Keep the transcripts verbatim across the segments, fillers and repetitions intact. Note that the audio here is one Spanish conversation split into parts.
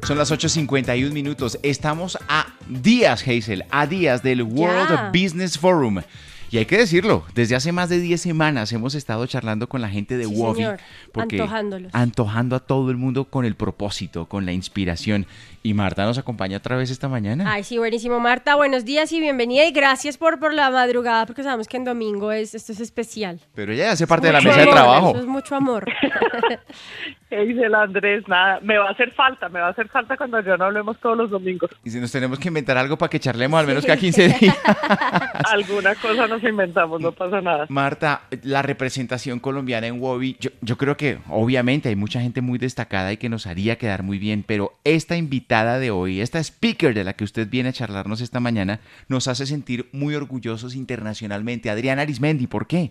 Son las ocho cincuenta y un minutos. Estamos a días, Hazel, a días del World Ya. Business Forum. Y hay que decirlo, desde hace más de diez semanas hemos estado charlando con la gente de Sí, Wovi. señor. Antojándolos. Antojando a todo el mundo con el propósito, con la inspiración. Y Marta nos acompaña otra vez esta mañana. Ay, sí, buenísimo, Marta. Buenos días y bienvenida. Y gracias por, por la madrugada, porque sabemos que en domingo es, esto es especial. Pero ella hace parte de la Mucho mesa de amor, trabajo. Eso es mucho amor. ¿Qué dice el Andrés? Nada, me va a hacer falta, me va a hacer falta cuando ya no hablemos todos los domingos. Y si nos tenemos que inventar algo para que charlemos al menos cada quince días. Alguna cosa nos inventamos, no pasa nada. Marta, la representación colombiana en Wovi, yo, yo creo que obviamente hay mucha gente muy destacada y que nos haría quedar muy bien, pero esta invitada de hoy, esta speaker de la que usted viene a charlarnos esta mañana, nos hace sentir muy orgullosos internacionalmente. Adriana Arizmendi, ¿por qué?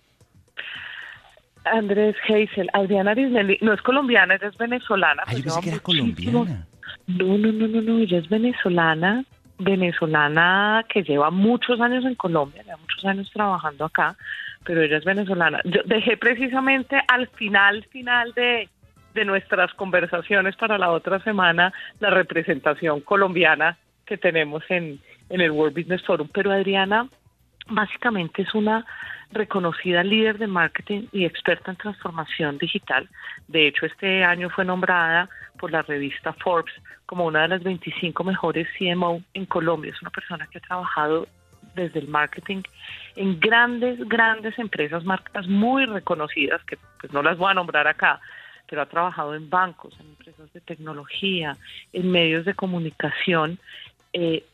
Andrés Hazel, Adriana Arizmendi, no es colombiana, ella es venezolana. Ah, yo pues pensé que lleva era muchísimo- colombiana. No, no, no, no, no, ella es venezolana, venezolana que lleva muchos años en Colombia, lleva muchos años trabajando acá, pero ella es venezolana. Yo dejé precisamente al final, final de, de nuestras conversaciones para la otra semana la representación colombiana que tenemos en, en el World Business Forum, pero Adriana básicamente es una reconocida líder de marketing y experta en transformación digital. De hecho, este año fue nombrada por la revista Forbes como una de las veinticinco mejores C M O en Colombia. Es una persona que ha trabajado desde el marketing en grandes, grandes empresas, marcas muy reconocidas, que pues no las voy a nombrar acá, pero ha trabajado en bancos, en empresas de tecnología, en medios de comunicación, eh,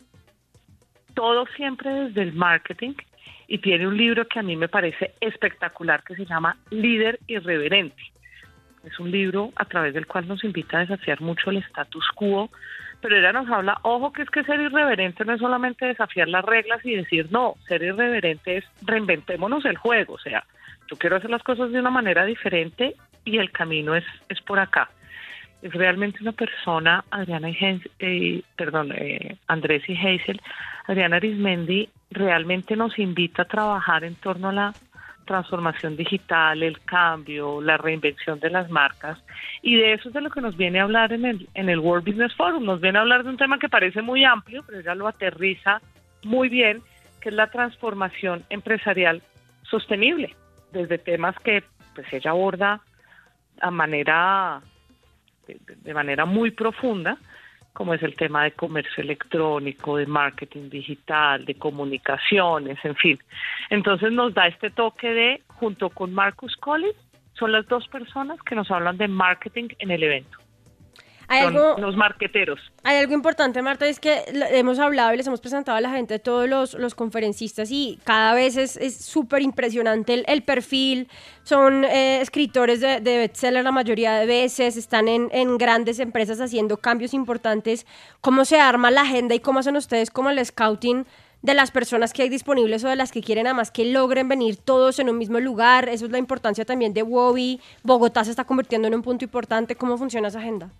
todo siempre desde el marketing. Y tiene un libro que a mí me parece espectacular que se llama Líder Irreverente. Es un libro a través del cual nos invita a desafiar mucho el status quo, pero ella nos habla, ojo, que es que ser irreverente no es solamente desafiar las reglas y decir no, ser irreverente es reinventémonos el juego, o sea, yo quiero hacer las cosas de una manera diferente y el camino es, es por acá. Es realmente una persona, Adriana y Hazel, eh, perdón, eh, Andrés y Hazel, Adriana Arizmendi realmente nos invita a trabajar en torno a la transformación digital, el cambio, la reinvención de las marcas, y de eso es de lo que nos viene a hablar en el, en el World Business Forum. Nos viene a hablar de un tema que parece muy amplio, pero ella lo aterriza muy bien, que es la transformación empresarial sostenible, desde temas que pues ella aborda a manera de, de manera muy profunda, como es el tema de comercio electrónico, de marketing digital, de comunicaciones, en fin. Entonces nos da este toque de, junto con Marcus Collins, son las dos personas que nos hablan de marketing en el evento. Hay Son algo, los marqueteros. hay algo importante, Marta, es que lo- hemos hablado y les hemos presentado a la gente, todos los, los conferencistas, y cada vez es es súper impresionante el, el perfil. Son eh, escritores de, de bestseller la mayoría de veces, están en, en grandes empresas haciendo cambios importantes. ¿Cómo se arma la agenda y cómo hacen ustedes como el scouting de las personas que hay disponibles o de las que quieren, además que logren venir todos en un mismo lugar? Eso es la importancia también de Wovi. Bogotá se está convirtiendo en un punto importante. ¿Cómo funciona esa agenda?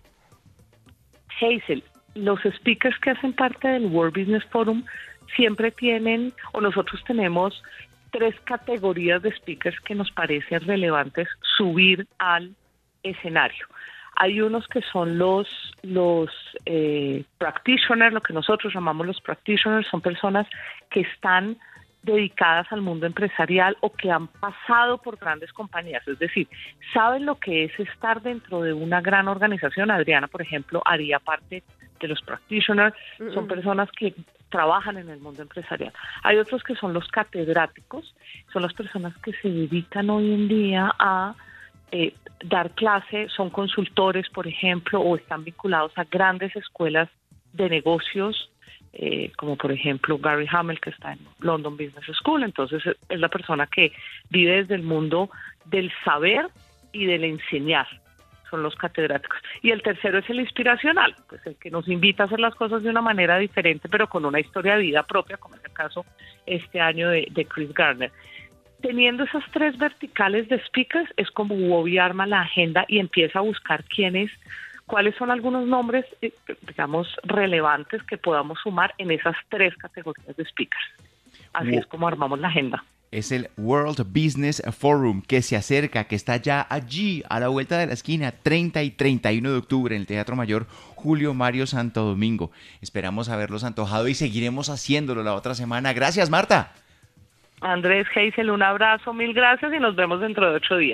Hazel, los speakers que hacen parte del World Business Forum siempre tienen, o nosotros tenemos tres categorías de speakers que nos parecen relevantes subir al escenario. Hay unos que son los, los eh, practitioners, lo que nosotros llamamos los practitioners, son personas que están dedicadas al mundo empresarial o que han pasado por grandes compañías, es decir, saben lo que es estar dentro de una gran organización. Adriana, por ejemplo, haría parte de los practitioners, son personas que trabajan en el mundo empresarial. Hay otros que son los catedráticos, son las personas que se dedican hoy en día a eh, dar clase, son consultores, por ejemplo, o están vinculados a grandes escuelas de negocios, Eh, como por ejemplo Gary Hamel, que está en London Business School. Entonces es la persona que vive desde el mundo del saber y del enseñar, son los catedráticos. Y el tercero es el inspiracional, pues el que nos invita a hacer las cosas de una manera diferente, pero con una historia de vida propia, como es el caso este año de, de Chris Gardner. Teniendo esas tres verticales de speakers, es como Wovi arma la agenda y empieza a buscar quiénes, cuáles son algunos nombres, digamos, relevantes que podamos sumar en esas tres categorías de speakers. Así Wo- es como armamos la agenda. Es el World Business Forum que se acerca, que está ya allí, a la vuelta de la esquina, treinta y treinta y uno de octubre, en el Teatro Mayor, Julio Mario Santo Domingo. Esperamos haberlos antojado y seguiremos haciéndolo la otra semana. Gracias, Marta. Andrés, Hazel, un abrazo, mil gracias y nos vemos dentro de ocho días.